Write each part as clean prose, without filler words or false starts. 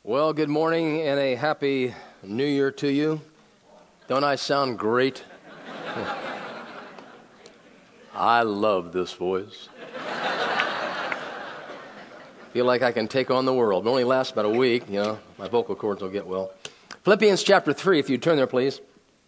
Well, good morning and a happy new year to you. Don't I sound great? I love this voice. Feel like I can take on the world. It only lasts about a week, my vocal cords will get well. Philippians chapter 3, if you turn there, please.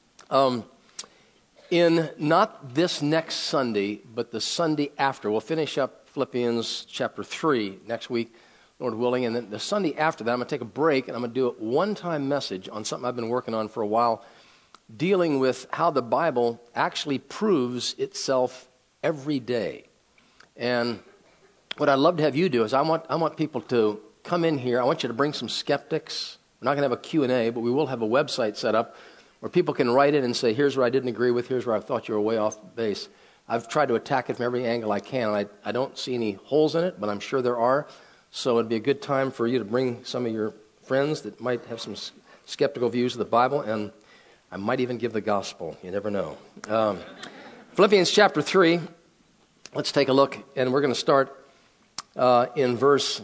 In not this next Sunday, but the Sunday after, we'll finish up Philippians chapter 3 next week, Lord willing, and then the Sunday after that, I'm going to take a break, and I'm going to do a one-time message on something I've been working on for a while, dealing with how the Bible actually proves itself every day. And what I'd love to have you do is I want people to come in here. I want you to bring some skeptics. We're not going to have a Q&A, but we will have a website set up where people can write in and say, here's where I didn't agree with, here's where I thought you were way off base. I've tried to attack it from every angle I can, and I don't see any holes in it, but I'm sure there are. So it'd be a good time for you to bring some of your friends that might have some skeptical views of the Bible, and I might even give the gospel. You never know. Philippians chapter 3, let's take a look, and we're going to start in verse,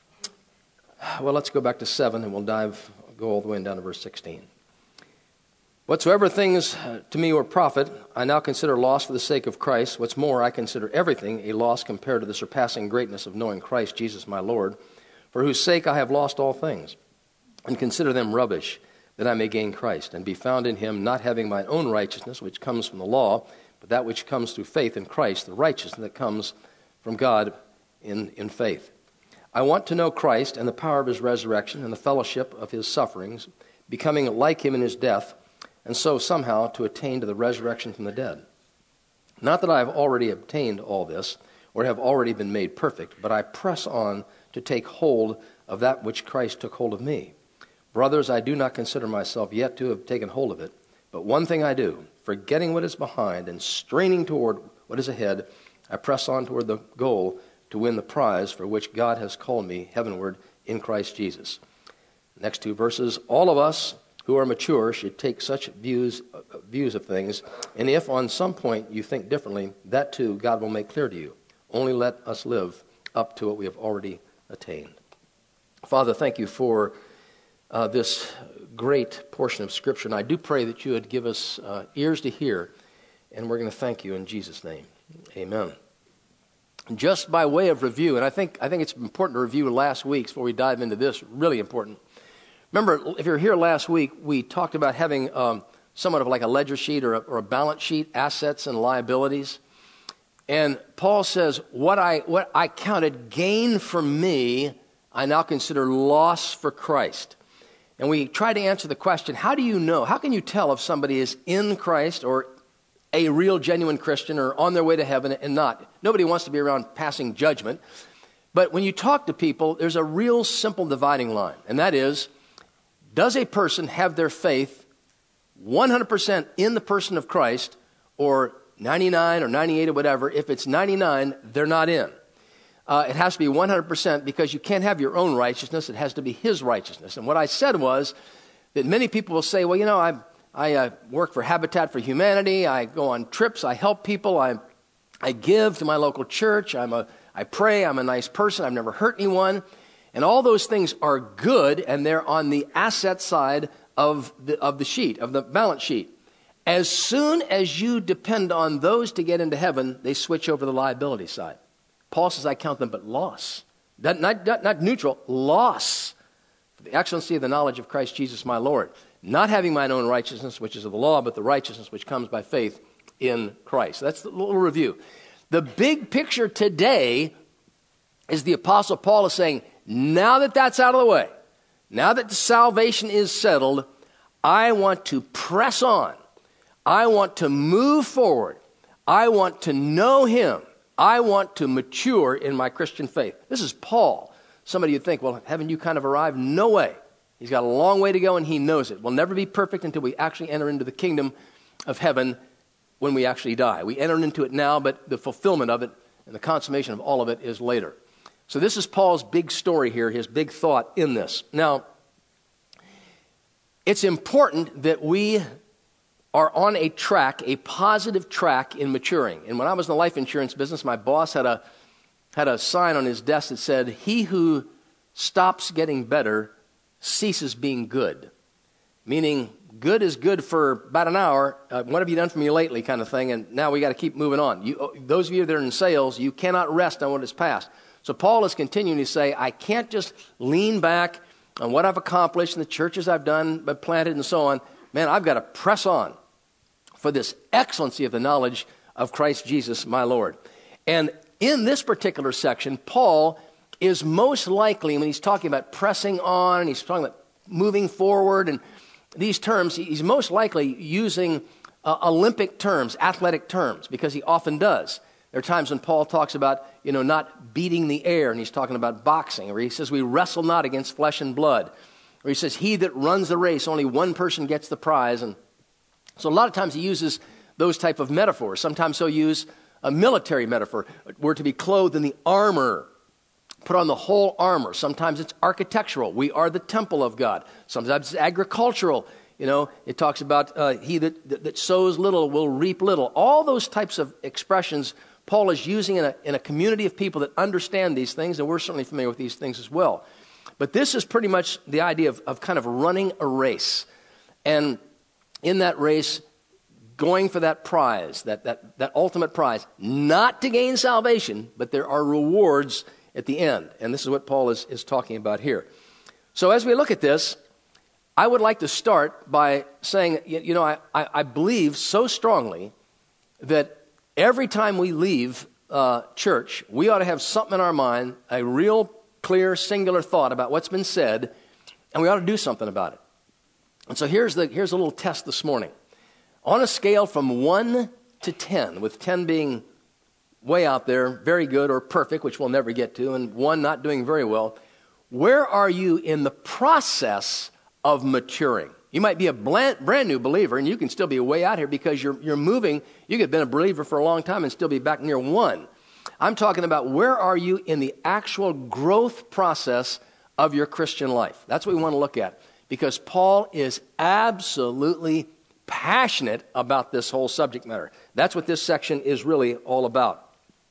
let's go back to 7, and we'll go all the way down to verse 16. Whatsoever things to me were profit, I now consider loss for the sake of Christ. What's more, I consider everything a loss compared to the surpassing greatness of knowing Christ Jesus my Lord, for whose sake I have lost all things, and consider them rubbish, that I may gain Christ, and be found in him, not having my own righteousness, which comes from the law, but that which comes through faith in Christ, the righteousness that comes from God in faith. I want to know Christ and the power of his resurrection and the fellowship of his sufferings, becoming like him in his death, and so somehow to attain to the resurrection from the dead. Not that I have already obtained all this, or have already been made perfect, but I press on to take hold of that which Christ took hold of me. Brothers, I do not consider myself yet to have taken hold of it, but one thing I do, forgetting what is behind and straining toward what is ahead, I press on toward the goal to win the prize for which God has called me heavenward in Christ Jesus. Next two verses, all of us who are mature should take such views of things, and if on some point you think differently, that too God will make clear to you. Only let us live up to what we have already attained. Father, thank you for this great portion of Scripture, and I do pray that you would give us ears to hear, and we're going to thank you in Jesus' name. Amen. Just by way of review, and I think it's important to review last week's before we dive into this, really important. Remember, if you were here last week, we talked about having somewhat of like a ledger sheet or a balance sheet, assets and liabilities. And Paul says, what I counted gain for me, I now consider loss for Christ. And we tried to answer the question, how do you know? How can you tell if somebody is in Christ or a real, genuine Christian or on their way to heaven and not? Nobody wants to be around passing judgment. But when you talk to people, there's a real simple dividing line, and that is, does a person have their faith 100% in the person of Christ, or 99 or 98 or whatever? If it's 99, they're not in. It has to be 100% because you can't have your own righteousness. It has to be his righteousness. And what I said was that many people will say, well, I work for Habitat for Humanity. I go on trips. I help people. I give to my local church. I pray. I'm a nice person. I've never hurt anyone. And all those things are good, and they're on the asset side of the sheet, of the balance sheet. As soon as you depend on those to get into heaven, they switch over to the liability side. Paul says, I count them but loss. Not neutral, loss. For the excellency of the knowledge of Christ Jesus my Lord. Not having mine own righteousness, which is of the law, but the righteousness which comes by faith in Christ. That's the little review. The big picture today is the Apostle Paul is saying, now that that's out of the way, now that the salvation is settled, I want to press on. I want to move forward. I want to know him. I want to mature in my Christian faith. This is Paul. Somebody you'd think, well, haven't you kind of arrived? No way. He's got a long way to go, and he knows it. We'll never be perfect until we actually enter into the kingdom of heaven when we actually die. We enter into it now, but the fulfillment of it and the consummation of all of it is later. So this is Paul's big story here, his big thought in this. Now, it's important that we are on a track, a positive track in maturing. And when I was in the life insurance business, my boss had a sign on his desk that said, he who stops getting better ceases being good. Meaning, good is good for about an hour. What have you done for me lately kind of thing, and now we got to keep moving on. Those of you that are in sales, you cannot rest on what is past. So Paul is continuing to say, I can't just lean back on what I've accomplished and the churches I've done, but planted and so on. Man, I've got to press on for this excellency of the knowledge of Christ Jesus, my Lord. And in this particular section, Paul is most likely, when he's talking about pressing on, and he's talking about moving forward, and these terms, he's most likely using Olympic terms, athletic terms, because he often does. There are times when Paul talks about, not beating the air, and he's talking about boxing, or he says, we wrestle not against flesh and blood, or he says, he that runs the race, only one person gets the prize. And so a lot of times he uses those type of metaphors. Sometimes he'll use a military metaphor. We're to be clothed in the armor, put on the whole armor. Sometimes it's architectural. We are the temple of God. Sometimes it's agricultural. It talks about he that sows little will reap little. All those types of expressions Paul is using in a community of people that understand these things, and we're certainly familiar with these things as well. But this is pretty much the idea of kind of running a race. And in that race, going for that prize, that ultimate prize, not to gain salvation, but there are rewards at the end. And this is what Paul is talking about here. So as we look at this, I would like to start by saying, I believe so strongly that every time we leave church, we ought to have something in our mind, a real clear, singular thought about what's been said, and we ought to do something about it. And so here's a little test this morning. On a scale from 1 to 10, with 10 being way out there, very good or perfect, which we'll never get to, and 1 not doing very well, where are you in the process of maturing? You might be a brand new believer, and you can still be way out here because you're moving. You could have been a believer for a long time and still be back near 1. I'm talking about where are you in the actual growth process of your Christian life. That's what we want to look at, because Paul is absolutely passionate about this whole subject matter. That's what this section is really all about.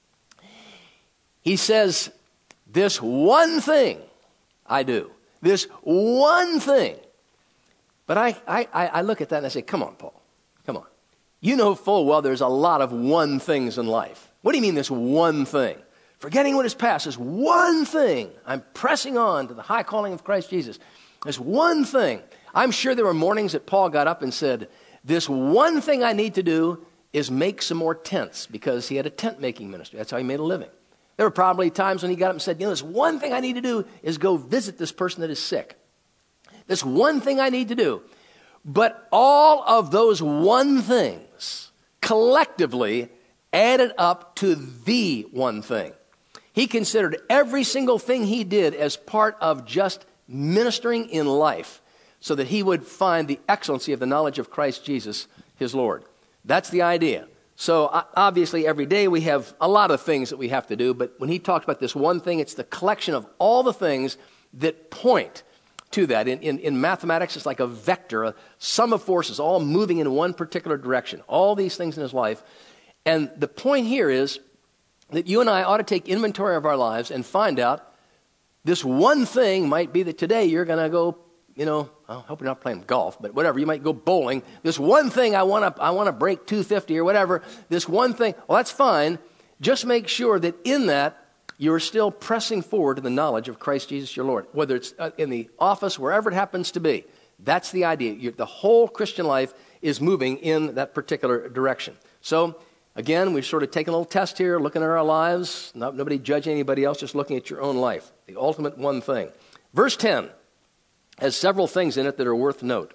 He says, this one thing I do. This one thing. But I look at that and I say, come on, Paul. Come on. You know full well there's a lot of one things in life. What do you mean this one thing? Forgetting what is past, this one thing. I'm pressing on to the high calling of Christ Jesus. This one thing. I'm sure there were mornings that Paul got up and said, this one thing I need to do is make some more tents, because he had a tent making ministry. That's how he made a living. There were probably times when he got up and said, this one thing I need to do is go visit this person that is sick. This one thing I need to do. But all of those one things collectively added up to the one thing. He considered every single thing he did as part of just ministering in life, so that he would find the excellency of the knowledge of Christ Jesus, his Lord. That's the idea. So obviously every day we have a lot of things that we have to do, but when he talks about this one thing, it's the collection of all the things that point to that. In mathematics, it's like a vector, a sum of forces, all moving in one particular direction. All these things in his life. And the point here is that you and I ought to take inventory of our lives and find out this one thing might be that today you're going to go, I hope you're not playing golf, but whatever, you might go bowling. This one thing I want to break 250 or whatever. This one thing, well, that's fine. Just make sure that in that you're still pressing forward to the knowledge of Christ Jesus your Lord, whether it's in the office, wherever it happens to be. That's the idea. The whole Christian life is moving in that particular direction. So, again, we've sort of taken a little test here, looking at our lives. Nobody judging anybody else, just looking at your own life. The ultimate one thing. Verse 10 has several things in it that are worth note.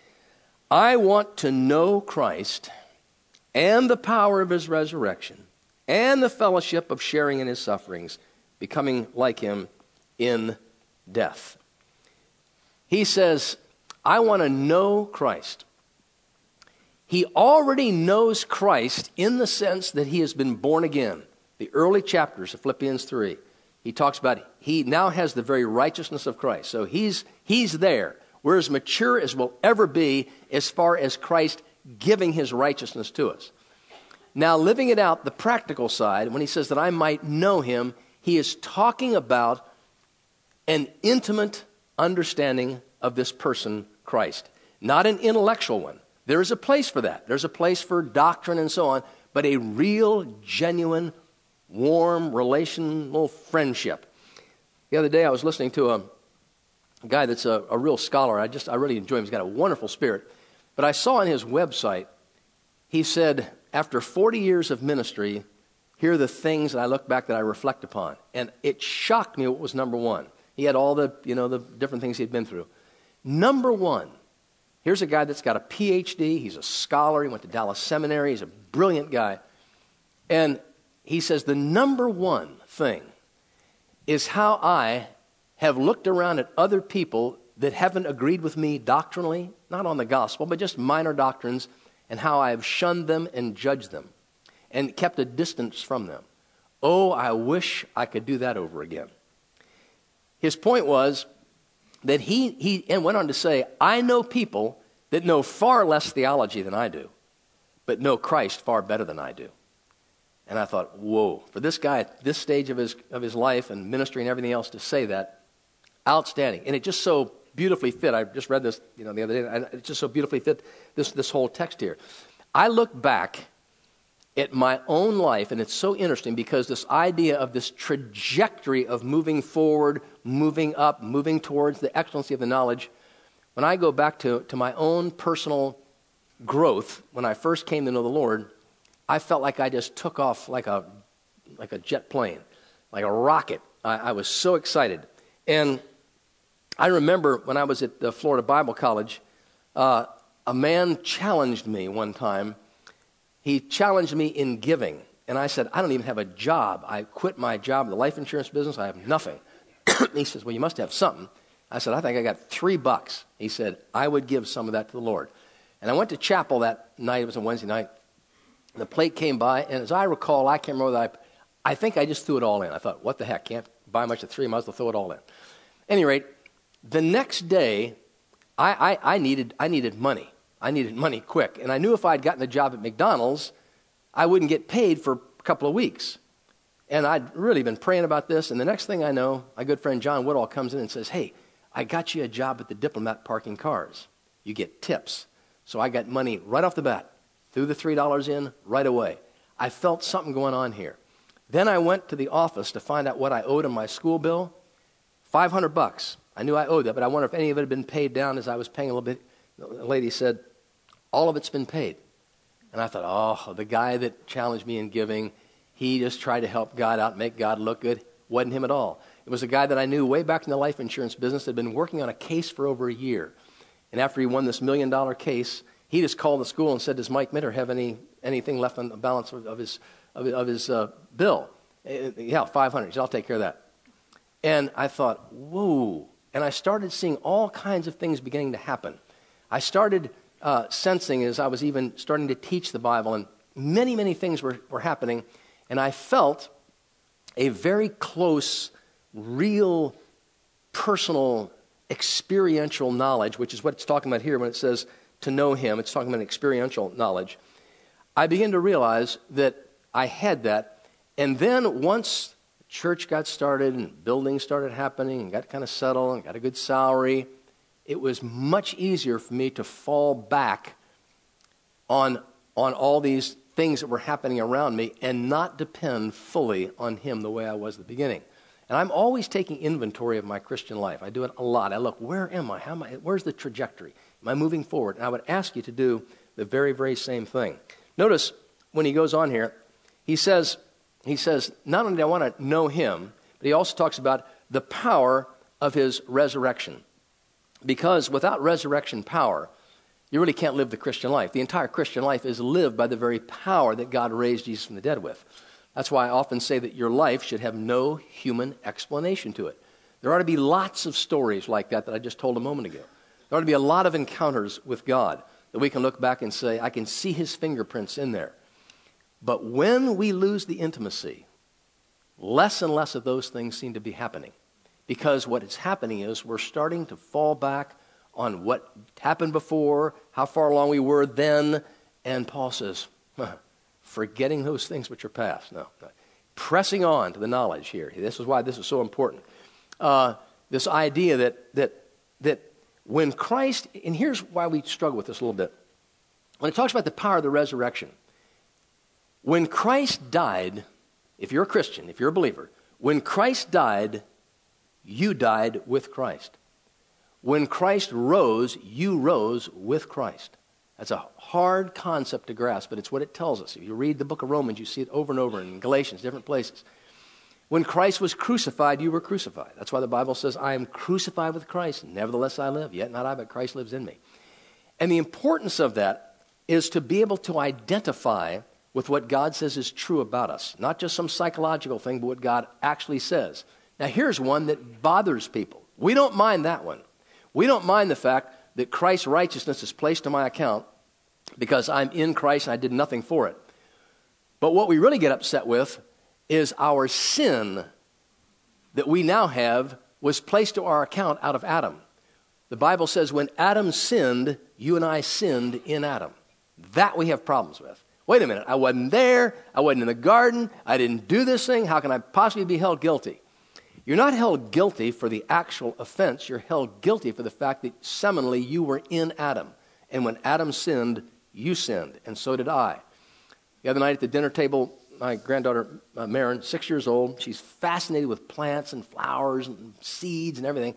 I want to know Christ and the power of his resurrection and the fellowship of sharing in his sufferings, becoming like him in death. He says, I want to know Christ. He already knows Christ in the sense that he has been born again. The early chapters of Philippians 3, he talks about he now has the very righteousness of Christ. So he's there. We're as mature as we'll ever be as far as Christ giving his righteousness to us. Now, living it out, the practical side, when he says that I might know him, he is talking about an intimate understanding of this person, Christ. Not an intellectual one. There is a place for that. There's a place for doctrine and so on, but a real, genuine, warm, relational friendship. The other day I was listening to a guy that's a real scholar. I really enjoy him. He's got a wonderful spirit. But I saw on his website, he said, after 40 years of ministry, here are the things that I look back that I reflect upon. And it shocked me what was number one. He had all the different things he'd been through. Number one, here's a guy that's got a PhD. He's a scholar. He went to Dallas Seminary. He's a brilliant guy. And he says, the number one thing is how I have looked around at other people that haven't agreed with me doctrinally, not on the gospel, but just minor doctrines, and how I have shunned them and judged them and kept a distance from them. Oh, I wish I could do that over again. His point was that he went on to say, I know people that know far less theology than I do, but know Christ far better than I do. And I thought, whoa, for this guy at this stage of his life and ministry and everything else to say that, outstanding. And it just so beautifully fit. I just read this the other day, and it just so beautifully fit this whole text here. I look back at my own life, and it's so interesting because this idea of this trajectory of moving forward, moving up, moving towards the excellency of the knowledge, when I go back to my own personal growth, when I first came to know the Lord, I felt like I just took off like a jet plane, like a rocket. I was so excited. And I remember when I was at the Florida Bible College, a man challenged me one time. He challenged me in giving. And I said, I don't even have a job. I quit my job in the life insurance business. I have nothing. He says, well, you must have something. I said, I think I got $3. He said, I would give some of that to the Lord. And I went to chapel that night. It was a Wednesday night. The plate came by, and as I recall, I can't remember that I think I just threw it all in. I thought, what the heck? Can't buy much of $3, might as well throw it all in. At any rate, the next day, I needed money. I needed money quick. And I knew if I'd gotten a job at McDonald's, I wouldn't get paid for a couple of weeks. And I'd really been praying about this. And the next thing I know, my good friend John Woodall comes in and says, hey, I got you a job at the Diplomat parking cars. You get tips. So I got money right off the bat. Threw the $3 in right away. I felt something going on here. Then I went to the office to find out what I owed on my school bill. $500. I knew I owed that, but I wonder if any of it had been paid down as I was paying a little bit. The lady said, all of it's been paid. And I thought, oh, the guy that challenged me in giving, he just tried to help God out, make God look good. Wasn't him at all. It was a guy that I knew way back in the life insurance business that had been working on a case for over a year. And after he won this $1 million case, he just called the school and said, does Mike Mitter have anything left on the balance of his bill? Yeah, $500. He said, I'll take care of that. And I thought, whoa. And I started seeing all kinds of things beginning to happen. I started sensing as I was even starting to teach the Bible, and many, many things were happening. And I felt a very close, real, personal, experiential knowledge, which is what it's talking about here when it says to know him. It's talking about experiential knowledge. I began to realize that I had that. And then once church got started and buildings started happening and got kind of settled and got a good salary, it was much easier for me to fall back on all these things that were happening around me and not depend fully on him the way I was at the beginning. And I'm always taking inventory of my Christian life. I do it a lot. I look, where am I? Where's the trajectory? Am I moving forward? And I would ask you to do the very, very same thing. Notice when he goes on here, he says, not only do I want to know him, but he also talks about the power of his resurrection. Because without resurrection power, you really can't live the Christian life. The entire Christian life is lived by the very power that God raised Jesus from the dead with. That's why I often say that your life should have no human explanation to it. There ought to be lots of stories like that I just told a moment ago. There ought to be a lot of encounters with God that we can look back and say, I can see his fingerprints in there. But when we lose the intimacy, less and less of those things seem to be happening. Because what is happening is we're starting to fall back on what happened before, how far along we were then. And Paul says, forgetting those things which are past. No. Pressing on to the knowledge here. This is why this is so important. This idea that that when Christ, and here's why we struggle with this a little bit. When it talks about the power of the resurrection, when Christ died, if you're a Christian, if you're a believer, when Christ died, you died with Christ. When Christ rose, you rose with Christ. That's a hard concept to grasp, but it's what it tells us. If you read the book of Romans, you see it over and over in Galatians, different places. When Christ was crucified, you were crucified. That's why the Bible says, I am crucified with Christ. Nevertheless I live, yet not I, but Christ lives in me. And the importance of that is to be able to identify with what God says is true about us. Not just some psychological thing, but what God actually says. Now here's one that bothers people. We don't mind that one. We don't mind the fact that Christ's righteousness is placed to my account because I'm in Christ and I did nothing for it. But what we really get upset with is our sin that we now have was placed to our account out of Adam. The Bible says when Adam sinned, you and I sinned in Adam. That we have problems with. Wait a minute, I wasn't there, I wasn't in the garden, I didn't do this thing, how can I possibly be held guilty? You're not held guilty for the actual offense. You're held guilty for the fact that seminally you were in Adam. And when Adam sinned, you sinned, and so did I. The other night at the dinner table, my granddaughter, Maren, 6 years old, she's fascinated with plants and flowers and seeds and everything.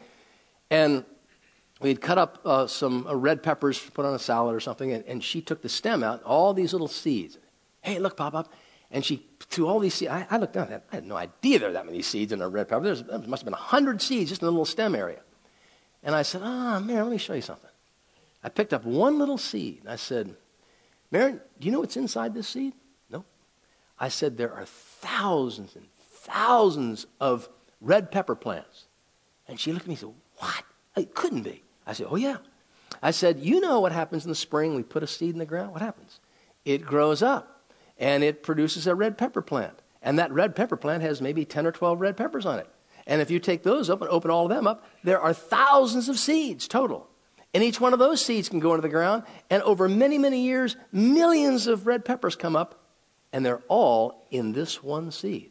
And we'd cut up some red peppers, put on a salad or something, and she took the stem out, all these little seeds. Hey, look, Pop-Up. And she threw all these seeds. I looked down, I had no idea there were that many seeds in a red pepper. There must have been 100 seeds just in the little stem area. And I said, Maren, let me show you something. I picked up one little seed, and I said, Maren, do you know what's inside this seed? No. I said, there are thousands and thousands of red pepper plants. And she looked at me and said, what? It couldn't be. I said, oh, yeah. I said, you know what happens in the spring? We put a seed in the ground. What happens? It grows up. And it produces a red pepper plant. And that red pepper plant has maybe 10 or 12 red peppers on it. And if you take those up and open all of them up, there are thousands of seeds total. And each one of those seeds can go into the ground. And over many, many years, millions of red peppers come up. And they're all in this one seed.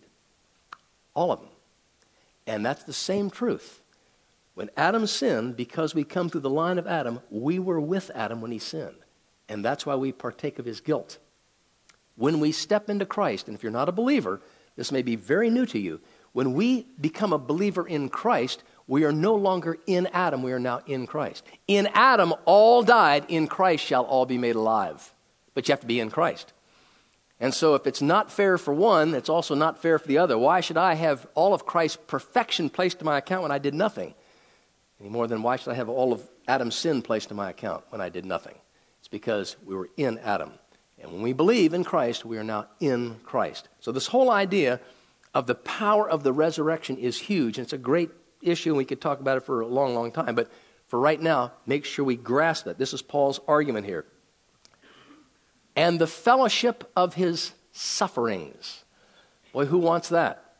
All of them. And that's the same truth. When Adam sinned, because we come through the line of Adam, we were with Adam when he sinned. And that's why we partake of his guilt. When we step into Christ, and if you're not a believer, this may be very new to you. When we become a believer in Christ, we are no longer in Adam, we are now in Christ. In Adam, all died, in Christ shall all be made alive. But you have to be in Christ. And so if it's not fair for one, it's also not fair for the other. Why should I have all of Christ's perfection placed to my account when I did nothing? Any more than why should I have all of Adam's sin placed to my account when I did nothing? It's because we were in Adam. And when we believe in Christ, we are now in Christ. So this whole idea of the power of the resurrection is huge. And it's a great issue, and we could talk about it for a long, long time. But for right now, make sure we grasp that. This is Paul's argument here. And the fellowship of his sufferings. Boy, who wants that?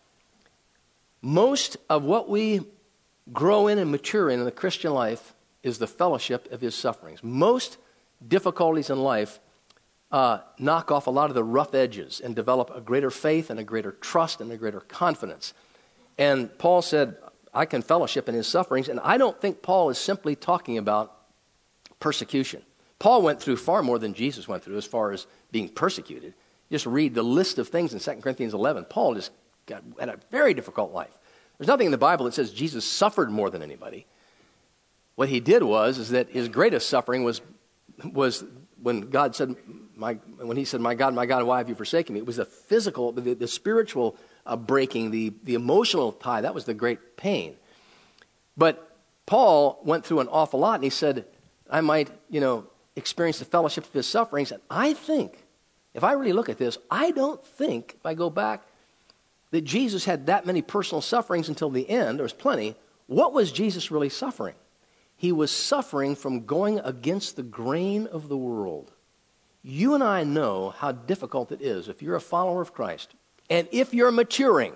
Most of what we grow in and mature in the Christian life is the fellowship of his sufferings. Most difficulties in life knock off a lot of the rough edges and develop a greater faith and a greater trust and a greater confidence. And Paul said, I can fellowship in his sufferings. And I don't think Paul is simply talking about persecution. Paul went through far more than Jesus went through as far as being persecuted. Just read the list of things in 2 Corinthians 11. Paul just had a very difficult life. There's nothing in the Bible that says Jesus suffered more than anybody. What he did is that his greatest suffering was when God said, when he said, my God, why have you forsaken me? It was the physical, the spiritual breaking, the emotional tie. That was the great pain. But Paul went through an awful lot, and he said, I might, experience the fellowship of his sufferings. And I think, if I really look at this, I don't think, if I go back, that Jesus had that many personal sufferings until the end. There was plenty. What was Jesus really suffering? He was suffering from going against the grain of the world. You and I know how difficult it is if you're a follower of Christ. And if you're maturing,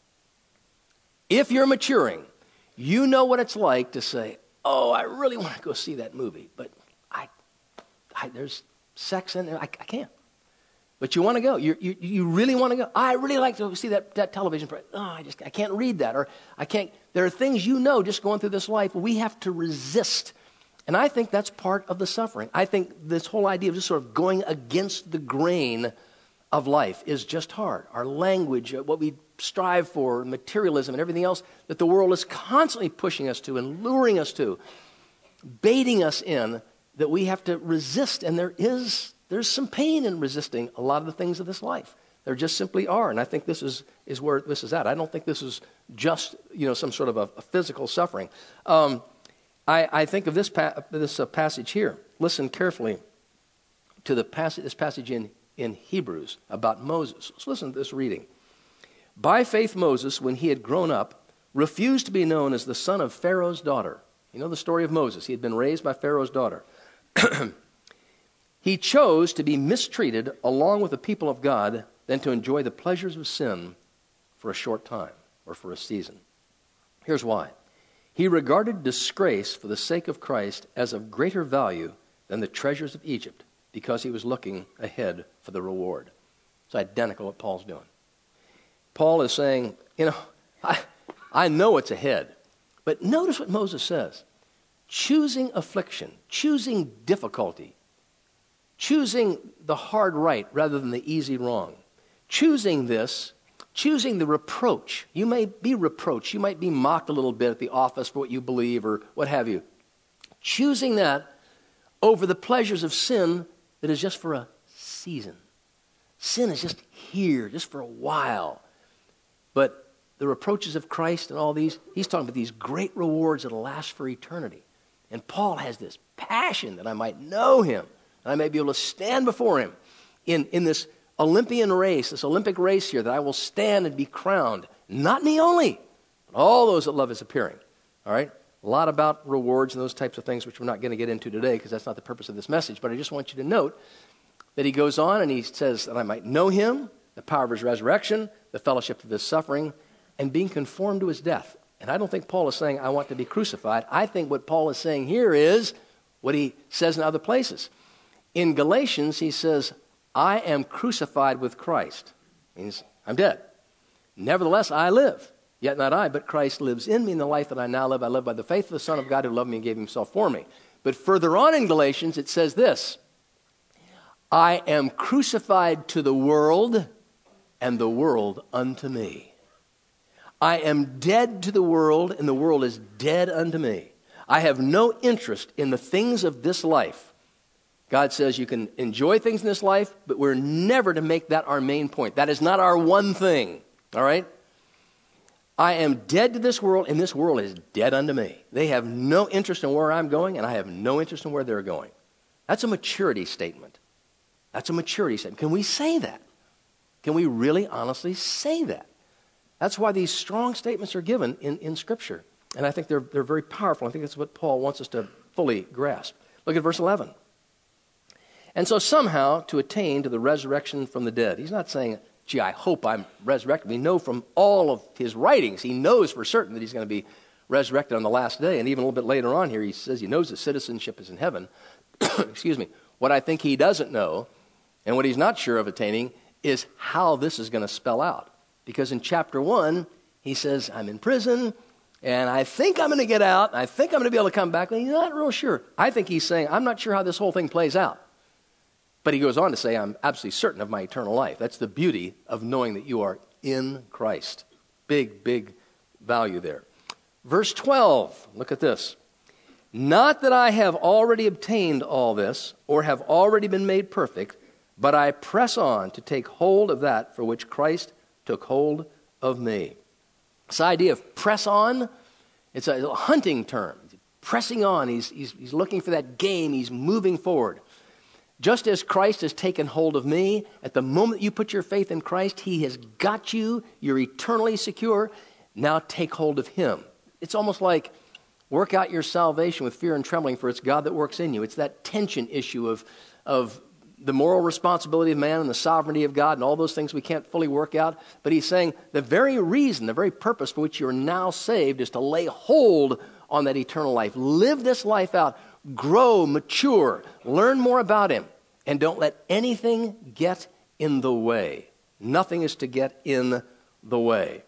you know what it's like to say, oh, I really want to go see that movie, but there's sex in there. I can't. But you want to go. You really want to go. I really like to see that television. Oh, I can't read that. Or I can't. There are things just going through this life, we have to resist. And I think that's part of the suffering. I think this whole idea of just sort of going against the grain of life is just hard. Our language, what we strive for, materialism and everything else that the world is constantly pushing us to and luring us to, baiting us in, that we have to resist. And there's some pain in resisting a lot of the things of this life. There just simply are. And I think this is where this is at. I don't think this is just, some sort of a physical suffering. I think of this passage here. Listen carefully to this passage in Hebrews about Moses. Let's listen to this reading. By faith Moses, when he had grown up, refused to be known as the son of Pharaoh's daughter. You know the story of Moses. He had been raised by Pharaoh's daughter. He chose to be mistreated along with the people of God than to enjoy the pleasures of sin for a short time or for a season. Here's why. He regarded disgrace for the sake of Christ as of greater value than the treasures of Egypt, because he was looking ahead for the reward. It's identical what Paul's doing. Paul is saying, I know it's ahead. But notice what Moses says. Choosing affliction, choosing difficulty, choosing the hard right rather than the easy wrong, choosing the reproach. You may be reproached. You might be mocked a little bit at the office for what you believe or what have you. Choosing that over the pleasures of sin that is just for a season. Sin is just here, just for a while. But the reproaches of Christ and all these, he's talking about these great rewards that will last for eternity. And Paul has this passion that I might know him, and I may be able to stand before him in this Olympian race, this Olympic race here, that I will stand and be crowned. Not me only, but all those that love his appearing. All right? A lot about rewards and those types of things, which we're not going to get into today because that's not the purpose of this message. But I just want you to note that he goes on and he says that I might know him, the power of his resurrection, the fellowship of his suffering, and being conformed to his death. And I don't think Paul is saying, I want to be crucified. I think what Paul is saying here is what he says in other places. In Galatians, he says, I am crucified with Christ. Means I'm dead. Nevertheless, I live. Yet not I, but Christ lives in me. In the life that I now live, I live by the faith of the Son of God who loved me and gave himself for me. But further on in Galatians, it says this, I am crucified to the world, and the world unto me. I am dead to the world, and the world is dead unto me. I have no interest in the things of this life. God says you can enjoy things in this life, but we're never to make that our main point. That is not our one thing, all right? I am dead to this world, and this world is dead unto me. They have no interest in where I'm going, and I have no interest in where they're going. That's a maturity statement. That's a maturity statement. Can we say that? Can we really honestly say that? That's why these strong statements are given in Scripture. And I think they're very powerful. I think that's what Paul wants us to fully grasp. Look at verse 11. And so somehow to attain to the resurrection from the dead. He's not saying, gee, I hope I'm resurrected. We know from all of his writings, he knows for certain that he's going to be resurrected on the last day. And even a little bit later on here, he says he knows his citizenship is in heaven. Excuse me. What I think he doesn't know, and what he's not sure of attaining, is how this is going to spell out. Because in chapter 1, he says, I'm in prison, and I think I'm going to get out. I think I'm going to be able to come back. And he's not real sure. I think he's saying, I'm not sure how this whole thing plays out. But he goes on to say, I'm absolutely certain of my eternal life. That's the beauty of knowing that you are in Christ. Big, big value there. Verse 12, look at this. Not that I have already obtained all this, or have already been made perfect, but I press on to take hold of that for which Christ took hold of me. This idea of press on, it's a hunting term. Pressing on, he's looking for that game, he's moving forward. Just as Christ has taken hold of me, at the moment you put your faith in Christ, he has got you, you're eternally secure. Now take hold of him. It's almost like work out your salvation with fear and trembling, for it's God that works in you. It's that tension issue of the moral responsibility of man and the sovereignty of God and all those things we can't fully work out. But he's saying the very reason, the very purpose for which you're now saved is to lay hold on that eternal life. Live this life out. Grow, mature, learn more about him, and don't let anything get in the way. Nothing is to get in the way.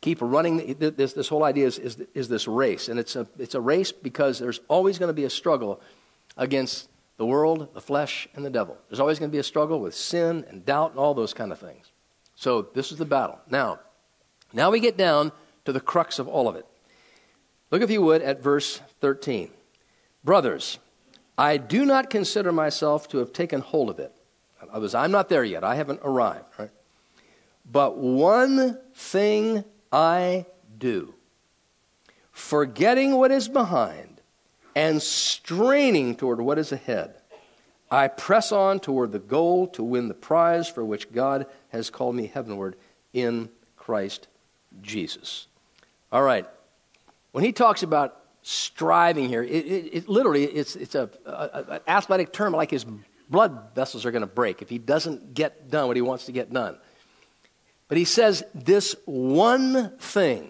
Keep running. This whole idea is this race. And it's a race because there's always going to be a struggle against the world, the flesh, and the devil. There's always going to be a struggle with sin and doubt and all those kind of things. So this is the battle. Now we get down to the crux of all of it. Look, if you would, at verse 13. Brothers, I do not consider myself to have taken hold of it. I'm not there yet. I haven't arrived. Right? But one thing I do, forgetting what is behind and straining toward what is ahead, I press on toward the goal to win the prize for which God has called me heavenward in Christ Jesus. All right. When he talks about striving here, it literally, it's an athletic term, like his blood vessels are going to break if he doesn't get done what he wants to get done. But he says this one thing,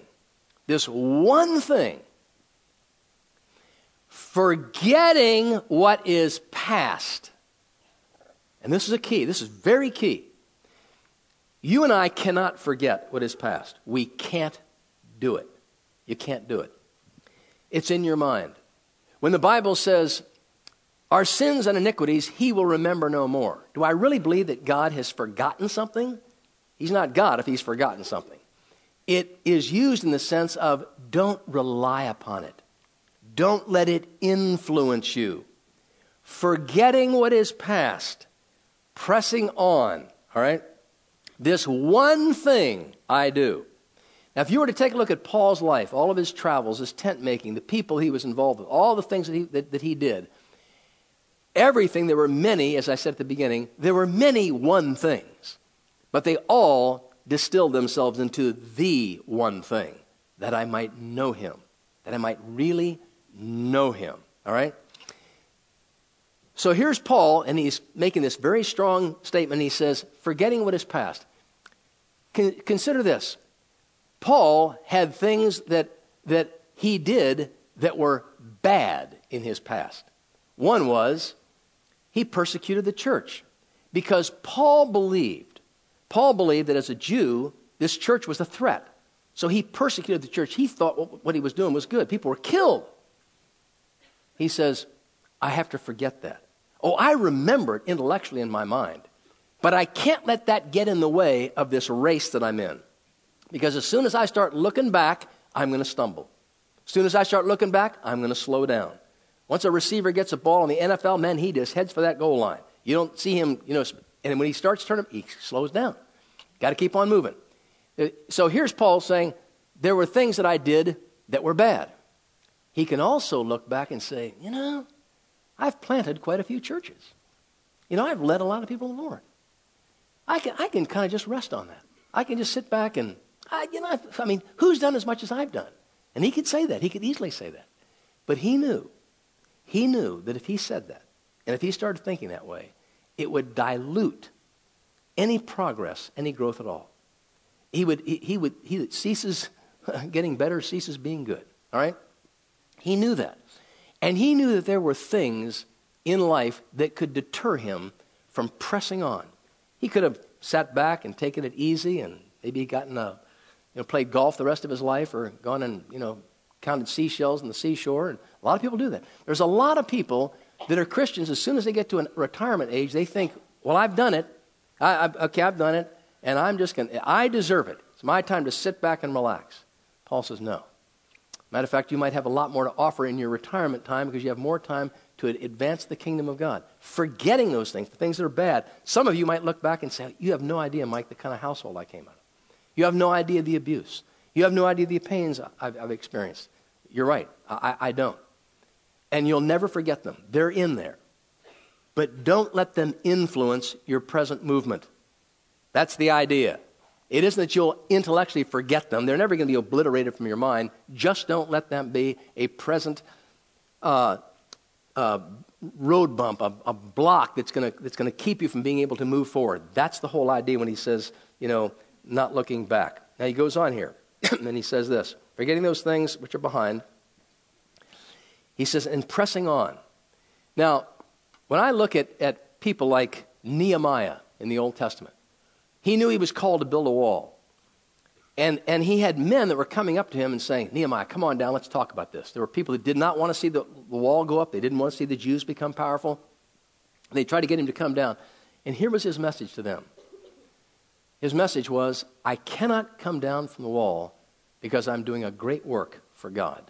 forgetting what is past. And this is a key. This is very key. You and I cannot forget what is past. We can't do it. You can't do it. It's in your mind. When the Bible says, our sins and iniquities he will remember no more. Do I really believe that God has forgotten something? He's not God if he's forgotten something. It is used in the sense of don't rely upon it. Don't let it influence you. Forgetting what is past, pressing on, all right? This one thing I do. Now, if you were to take a look at Paul's life, all of his travels, his tent making, the people he was involved with, all the things that he did, everything, there were many, as I said at the beginning, there were many one things, but they all distilled themselves into the one thing, that I might know him, that I might really know him, all right? So here's Paul, and he's making this very strong statement. He says, forgetting what is past. Consider this. Paul had things that he did that were bad in his past. One was he persecuted the church because Paul believed that as a Jew, this church was a threat. So he persecuted the church. He thought what he was doing was good. People were killed. He says, I have to forget that. Oh, I remember it intellectually in my mind, but I can't let that get in the way of this race that I'm in. Because as soon as I start looking back, I'm going to stumble. As soon as I start looking back, I'm going to slow down. Once a receiver gets a ball in the NFL, man, he just heads for that goal line. You don't see him, and when he starts turning, he slows down. Got to keep on moving. So here's Paul saying, there were things that I did that were bad. He can also look back and say, I've planted quite a few churches. I've led a lot of people to the Lord. I can kind of just rest on that. I can just sit back and, who's done as much as I've done? And he could say that. He could easily say that. But he knew that if he said that, and if he started thinking that way, it would dilute any progress, any growth at all. He that ceases getting better, ceases being good. All right? He knew that. And he knew that there were things in life that could deter him from pressing on. He could have sat back and taken it easy and maybe played golf the rest of his life or gone and, counted seashells on the seashore. And a lot of people do that. There's a lot of people that are Christians. As soon as they get to a retirement age, they think, well, I've done it. I've done it, and I deserve it. It's my time to sit back and relax. Paul says, no. Matter of fact, you might have a lot more to offer in your retirement time because you have more time to advance the kingdom of God. Forgetting those things, the things that are bad. Some of you might look back and say, you have no idea, Mike, the kind of household I came out of. You have no idea the abuse. You have no idea the pains I've experienced. You're right. I don't. And you'll never forget them. They're in there. But don't let them influence your present movement. That's the idea. It isn't that you'll intellectually forget them. They're never going to be obliterated from your mind. Just don't let them be a present road bump, a block that's going to keep you from being able to move forward. That's the whole idea when he says, not looking back. Now he goes on here, and he says this, forgetting those things which are behind. He says, and pressing on. Now, when I look at people like Nehemiah in the Old Testament, he knew he was called to build a wall. And he had men that were coming up to him and saying, Nehemiah, come on down, let's talk about this. There were people that did not want to see the wall go up. They didn't want to see the Jews become powerful. They tried to get him to come down. And here was his message to them. His message was, I cannot come down from the wall because I'm doing a great work for God.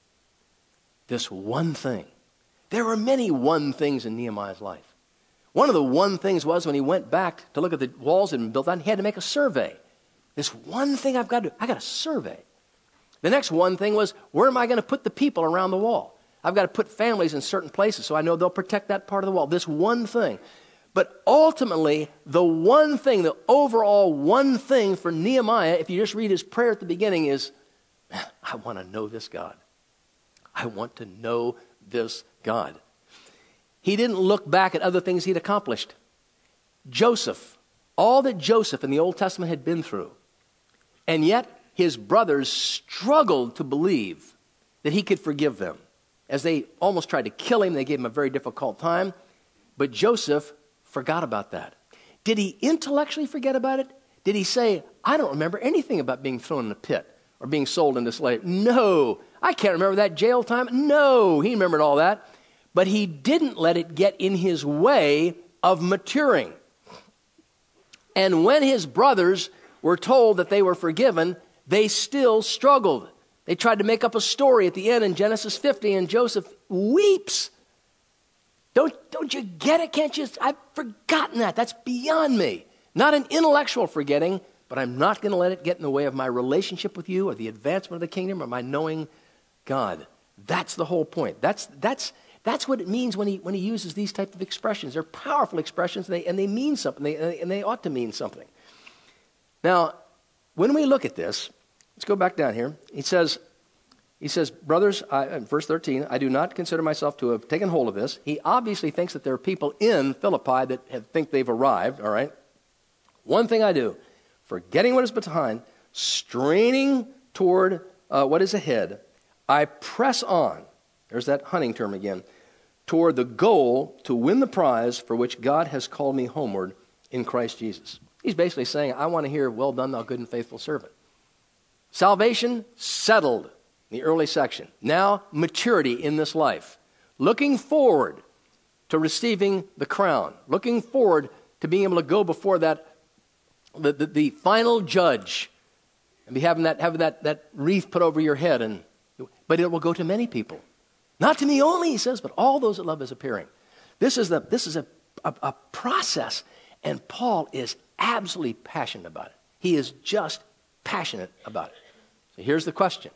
This one thing. There were many one things in Nehemiah's life. One of the one things was when he went back to look at the walls that had been built on, he had to make a survey. This one thing I've got to do, I got to survey. The next one thing was, where am I going to put the people around the wall? I've got to put families in certain places so I know they'll protect that part of the wall. This one thing. But ultimately, the one thing, the overall one thing for Nehemiah, if you just read his prayer at the beginning, is, I want to know this God. I want to know this God. He didn't look back at other things he'd accomplished. Joseph, all that Joseph in the Old Testament had been through, and yet his brothers struggled to believe that he could forgive them. As they almost tried to kill him, they gave him a very difficult time. But Joseph forgot about that. Did he intellectually forget about it? Did he say, I don't remember anything about being thrown in a pit or being sold into slavery? No. I can't remember that jail time. No. He remembered all that. But he didn't let it get in his way of maturing. And when his brothers were told that they were forgiven, they still struggled. They tried to make up a story at the end in Genesis 50, and Joseph weeps. Don't you get it? Can't you? I've forgotten that. That's beyond me. Not an intellectual forgetting, but I'm not going to let it get in the way of my relationship with you or the advancement of the kingdom or my knowing God. That's the whole point. That's what it means when he uses these type of expressions. They're powerful expressions, and they mean something, and they ought to mean something. Now, when we look at this, let's go back down here. He says, brothers, verse 13, I do not consider myself to have taken hold of this. He obviously thinks that there are people in Philippi that think they've arrived, all right? One thing I do, forgetting what is behind, straining toward what is ahead, I press on, there's that hunting term again, toward the goal to win the prize for which God has called me homeward in Christ Jesus. He's basically saying, I want to hear, well done, thou good and faithful servant. Salvation, settled in the early section. Now, maturity in this life. Looking forward to receiving the crown. Looking forward to being able to go before that, the final judge, and be having that wreath put over your head. But it will go to many people. Not to me only, he says, but all those that love his appearing. This is a process, and Paul is absolutely passionate about it. He is just passionate about it. So here's the question.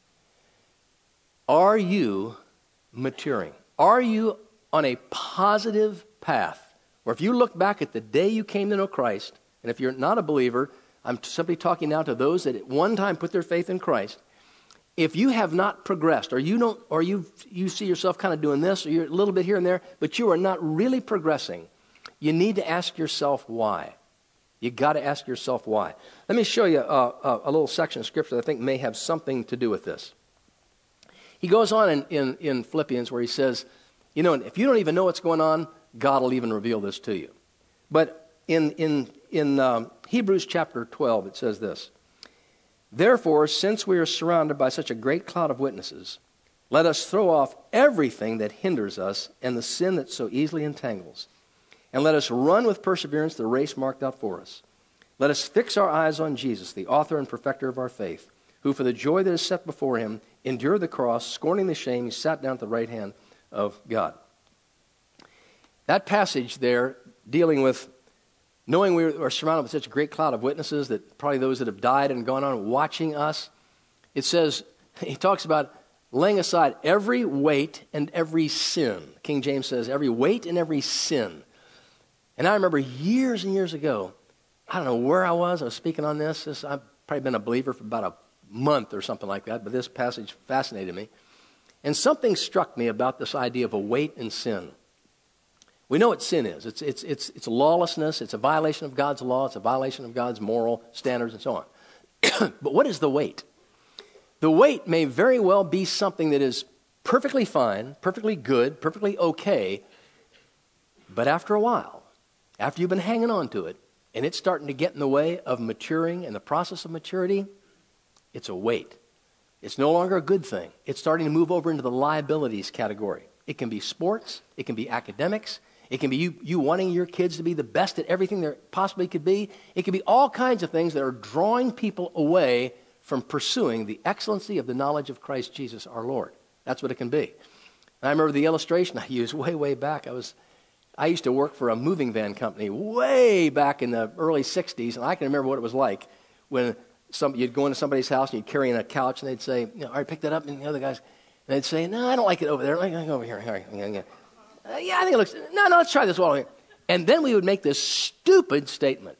Are you maturing? Are you on a positive path where if you look back at the day you came to know Christ, and if you're not a believer, I'm simply talking now to those that at one time put their faith in Christ. If you have not progressed, or you see yourself kind of doing this, or you're a little bit here and there, but you are not really progressing, you need to ask yourself why. You got to ask yourself why. Let me show you a little section of Scripture that I think may have something to do with this. He goes on in Philippians where he says, if you don't even know what's going on, God will even reveal this to you. But in Hebrews chapter 12, it says this, therefore, since we are surrounded by such a great cloud of witnesses, let us throw off everything that hinders us and the sin that so easily entangles. And let us run with perseverance the race marked out for us. Let us fix our eyes on Jesus, the author and perfecter of our faith, who for the joy that is set before him endured the cross, scorning the shame, he sat down at the right hand of God. That passage there, dealing with knowing we are surrounded with such a great cloud of witnesses, that probably those that have died and gone on watching us, it says, he talks about laying aside every weight and every sin. King James says every weight and every sin. And I remember years and years ago, I don't know where I was speaking on this. I've probably been a believer for about a month or something like that, but this passage fascinated me. And something struck me about this idea of a weight and sin. We know what sin is. It's lawlessness. It's a violation of God's law. It's a violation of God's moral standards and so on. But what is the weight? The weight may very well be something that is perfectly fine, perfectly good, perfectly okay, but after a while, after you've been hanging on to it, and it's starting to get in the way of maturing and the process of maturity, it's a weight. It's no longer a good thing. It's starting to move over into the liabilities category. It can be sports. It can be academics. It can be you wanting your kids to be the best at everything there possibly could be. It can be all kinds of things that are drawing people away from pursuing the excellency of the knowledge of Christ Jesus our Lord. That's what it can be. And I remember the illustration I used way back. I used to work for a moving van company way back in the early 60s, and I can remember what it was like when you'd go into somebody's house and you'd carry in a couch, and they'd say, all right, pick that up, and the other guys, and they'd say, no, I don't like it over there. Like, over here. Yeah, I think it looks, no, let's try this wall here. And then we would make this stupid statement.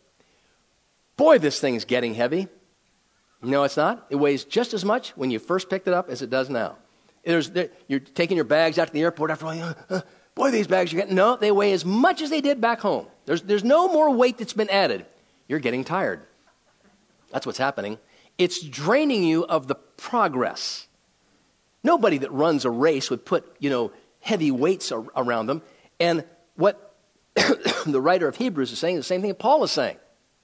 Boy, this thing's getting heavy. No, it's not. It weighs just as much when you first picked it up as it does now. You're taking your bags out to the airport after all, boy, these bags you're getting. No, they weigh as much as they did back home. There's no more weight that's been added. You're getting tired. That's what's happening. It's draining you of the progress. Nobody that runs a race would put, heavy weights around them. And what the writer of Hebrews is saying is the same thing that Paul is saying.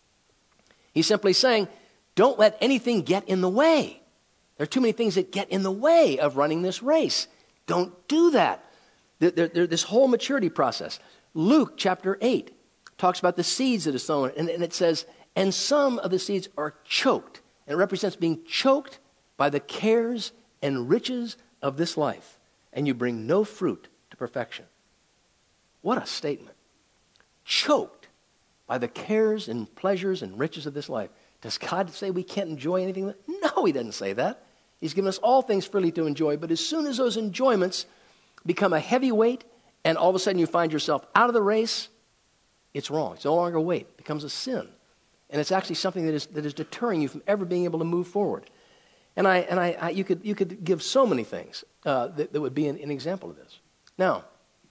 He's simply saying, don't let anything get in the way. There are too many things that get in the way of running this race. Don't do that. This whole maturity process. Luke chapter 8 talks about the seeds that are sown, and it says, and some of the seeds are choked. And it represents being choked by the cares and riches of this life, and you bring no fruit to perfection. What a statement. Choked by the cares and pleasures and riches of this life. Does God say we can't enjoy anything? No, he doesn't say that. He's given us all things freely to enjoy, but as soon as those enjoyments become a heavy weight, and all of a sudden you find yourself out of the race, it's wrong. It's no longer a weight. It becomes a sin. And it's actually something that is deterring you from ever being able to move forward. And you could give so many things that would be an example of this. Now,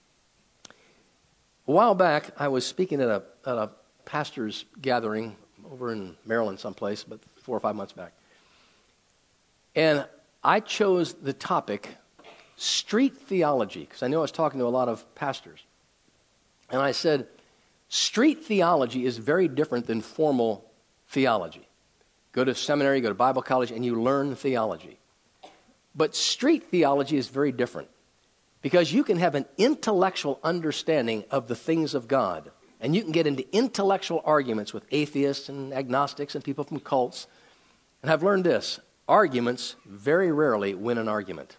a while back, I was speaking at a pastor's gathering over in Maryland someplace, but 4 or 5 months back. And I chose the topic street theology, because I know I was talking to a lot of pastors. And I said, street theology is very different than formal theology. Go to seminary, go to Bible college, and you learn theology. But street theology is very different, because you can have an intellectual understanding of the things of God, and you can get into intellectual arguments with atheists and agnostics and people from cults. And I've learned this: arguments very rarely win an argument.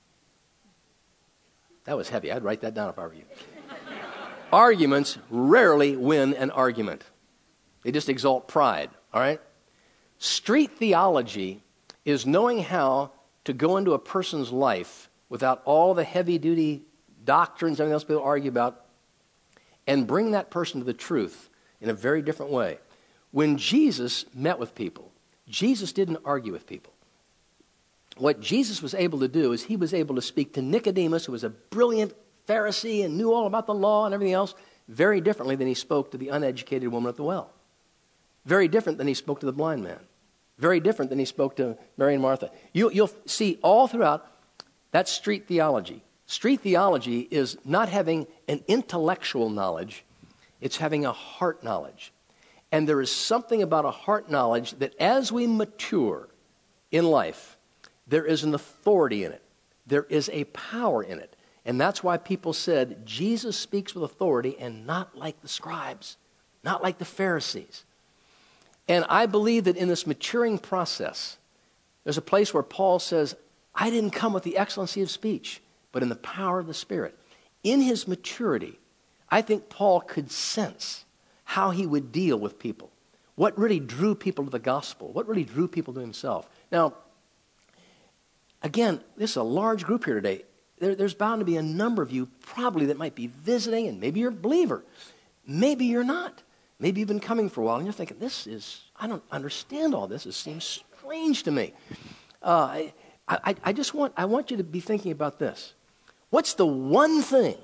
That was heavy. I'd write that down if I were you. Arguments rarely win an argument. They just exalt pride, all right? Street theology is knowing how to go into a person's life without all the heavy-duty doctrines and everything else people argue about, and bring that person to the truth in a very different way. When Jesus met with people, Jesus didn't argue with people. What Jesus was able to do is he was able to speak to Nicodemus, who was a brilliant Pharisee and knew all about the law and everything else, very differently than he spoke to the uneducated woman at the well. Very different than he spoke to the blind man. Very different than he spoke to Mary and Martha. You'll see all throughout that street theology. Street theology is not having an intellectual knowledge, it's having a heart knowledge. And there is something about a heart knowledge that as we mature in life, there is an authority in it. There is a power in it. And that's why people said Jesus speaks with authority and not like the scribes, not like the Pharisees. And I believe that in this maturing process, there's a place where Paul says, I didn't come with the excellency of speech, but in the power of the Spirit. In his maturity, I think Paul could sense how he would deal with people, what really drew people to the gospel, what really drew people to himself. Now, again, this is a large group here today. There's bound to be a number of you probably that might be visiting, and maybe you're a believer. Maybe you're not. Maybe you've been coming for a while, and you're thinking, I don't understand all this. It seems strange to me. I want you to be thinking about this. What's the one thing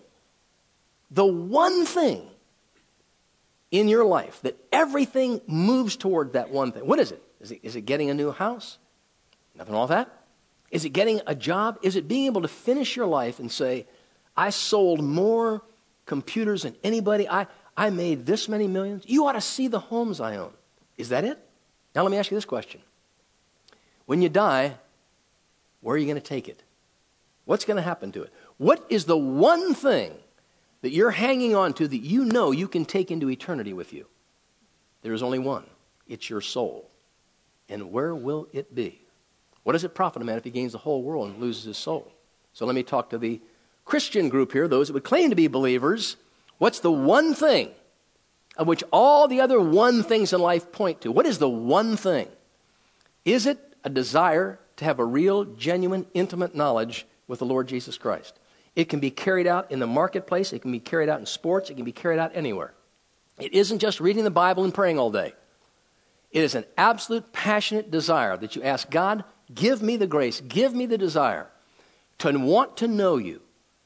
in your life that everything moves toward that one thing? What is it? Is it getting a new house? Nothing wrong with that. Is it getting a job? Is it being able to finish your life and say, I sold more computers than anybody. I I made this many millions. You ought to see the homes I own. Is that it? Now let me ask you this question. When you die, where are you going to take it? What's going to happen to it? What is the one thing that you're hanging on to that you know you can take into eternity with you? There is only one. It's your soul. And where will it be? What does it profit a man if he gains the whole world and loses his soul? So let me talk to the Christian group here, those that would claim to be believers. What's the one thing of which all the other one things in life point to? What is the one thing? Is it a desire to have a real, genuine, intimate knowledge with the Lord Jesus Christ? It can be carried out in the marketplace. It can be carried out in sports. It can be carried out anywhere. It isn't just reading the Bible and praying all day. It is an absolute passionate desire that you ask God, give me the grace, give me the desire to want to know you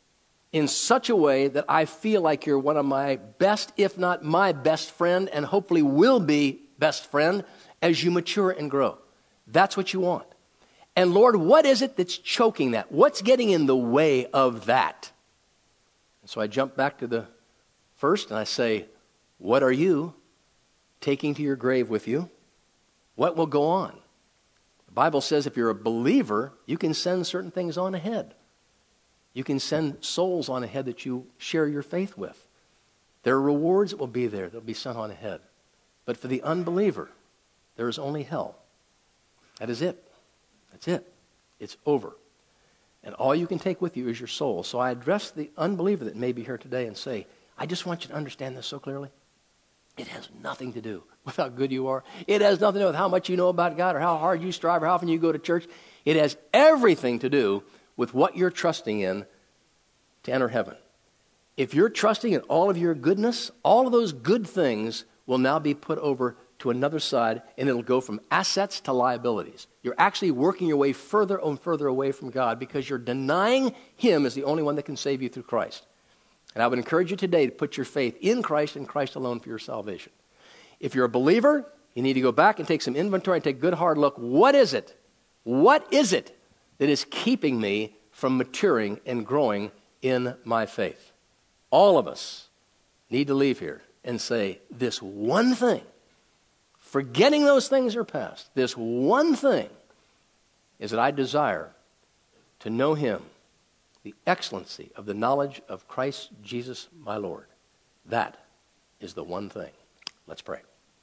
in such a way that I feel like you're one of my best, if not my best friend, and hopefully will be best friend as you mature and grow. That's what you want. And Lord, what is it that's choking that? What's getting in the way of that? And so I jump back to the first and I say, what are you taking to your grave with you? What will go on? The Bible says if you're a believer, you can send certain things on ahead. You can send souls on ahead that you share your faith with. There are rewards that will be there that will be sent on ahead. But for the unbeliever, there is only hell. That is it. That's it. It's over. And all you can take with you is your soul. So I address the unbeliever that may be here today and say, I just want you to understand this so clearly. It has nothing to do with how good you are. It has nothing to do with how much you know about God or how hard you strive or how often you go to church. It has everything to do with what you're trusting in to enter heaven. If you're trusting in all of your goodness, all of those good things will now be put over to another side, and it'll go from assets to liabilities. You're actually working your way further and further away from God because you're denying Him as the only one that can save you through Christ. And I would encourage you today to put your faith in Christ and Christ alone for your salvation. If you're a believer, you need to go back and take some inventory and take a good hard look. What is it? What is it that is keeping me from maturing and growing in my faith? All of us need to leave here and say, this one thing, forgetting those things are past, this one thing is that I desire to know Him, the excellency of the knowledge of Christ Jesus my Lord. That is the one thing. Let's pray.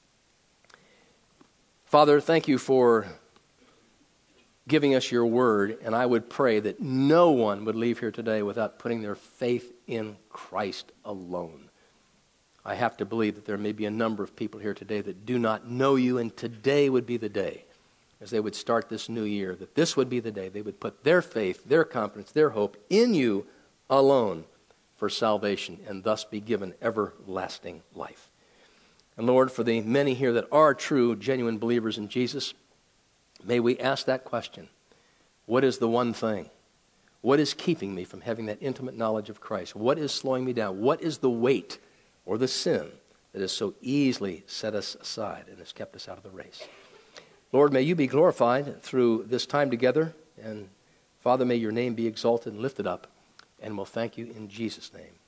Father, thank you for giving us your word, and I would pray that no one would leave here today without putting their faith in Christ alone. I have to believe that there may be a number of people here today that do not know you, and today would be the day, as they would start this new year, that this would be the day they would put their faith, their confidence, their hope in you alone for salvation, and thus be given everlasting life. And Lord, for the many here that are true, genuine believers in Jesus, may we ask that question. What is the one thing? What is keeping me from having that intimate knowledge of Christ? What is slowing me down? What is the weight or the sin that has so easily set us aside and has kept us out of the race? Lord, may you be glorified through this time together. And Father, may your name be exalted and lifted up. And we'll thank you in Jesus' name.